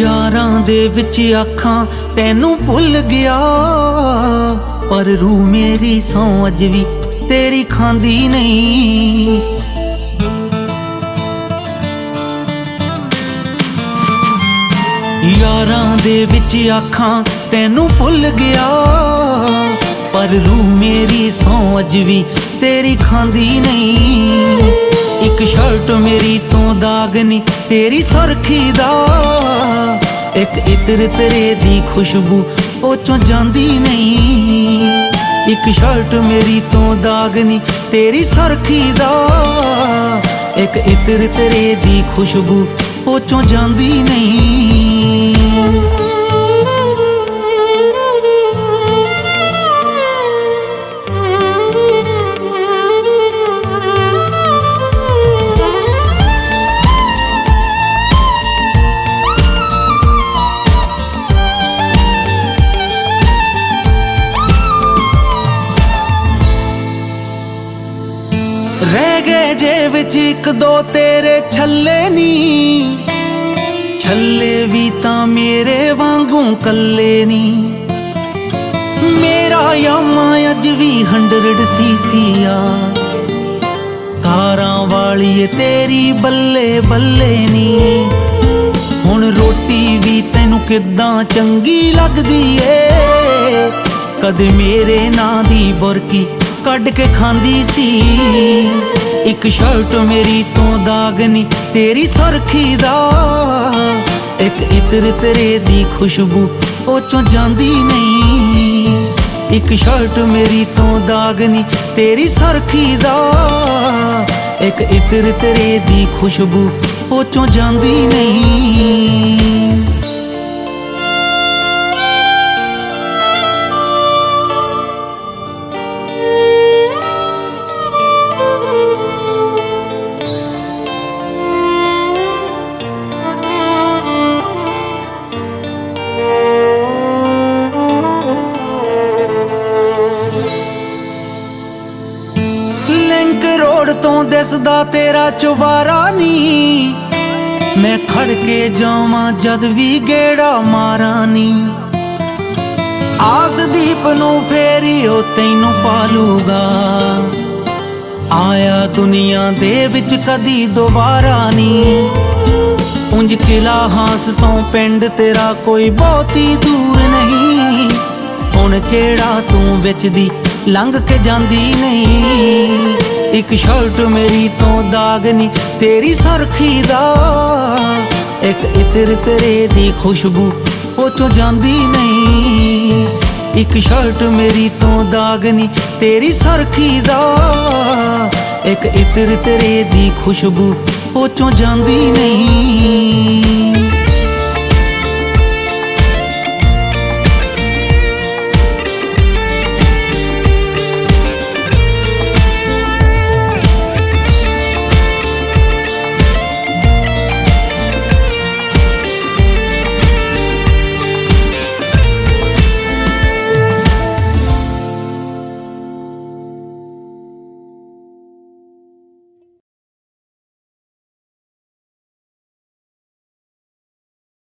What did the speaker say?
यारां दे विच आखां तैनू भुल गया, पर रूह मेरी सौ अज भी तेरी खांदी नहीं। यारां दे विच आखां तैनू भुल गया, पर रूह मेरी सौ अज भी तेरी खांदी नहीं। एक शर्ट मेरी तो दाग नी तेरी सुरखी दा, एक इत्र तेरे दी खुशबू ओ चों जांदी नहीं। एक शर्ट मेरी तो दाग नी तेरी सुरखी दा, एक इत्र तेरे दी खुशबू ओ चों जांदी नहीं। रह गए जे विच एक दो तेरे छल्ले नी, छल्ले भी तां मेरे वांगू कल्ले नी। मेरा यामा अज भी 100cc आ, कारां वाली तेरी बल्ले बल्ले नी। हुण रोटी भी तैनू किद्दां चंगी लगदी ए, कदे मेरे नां दी बुरकी कड के खांदी सी। एक शर्ट मेरी तो दाग नी तेरी सुरखी दा, एक इत्र तेरे दी खुशबू ओ चों जांदी नहीं। एक शर्ट मेरी तो दाग नी तेरी सुरखी दा, एक इत्र तेरे दी खुशबू ओ चों जांदी नहीं। लिंक रोड तो दिसदा तेरा चुबारा नी, मैं खड़ के जावां जद भी गेड़ा मारा नी। आसदीप नू फेरी ओ तैनू पालूगा, आया दुनिया दे विच कदी दोबारा नी। उंज किला हास तो पिंड तेरा कोई बहुती दूर नहीं, हुण केड़ा तू विच दी लंघ के जांदी नहीं। एक शर्ट मेरी तो दाग नी तेरी सुरखी दा, एक इत्र तेरे दी खुशबू ओ चों जांदी नहीं। एक शर्ट मेरी तो दाग नी तेरी सुरखी दा, एक इत्र तेरे दी खुशबू ओ चों जांदी नहीं।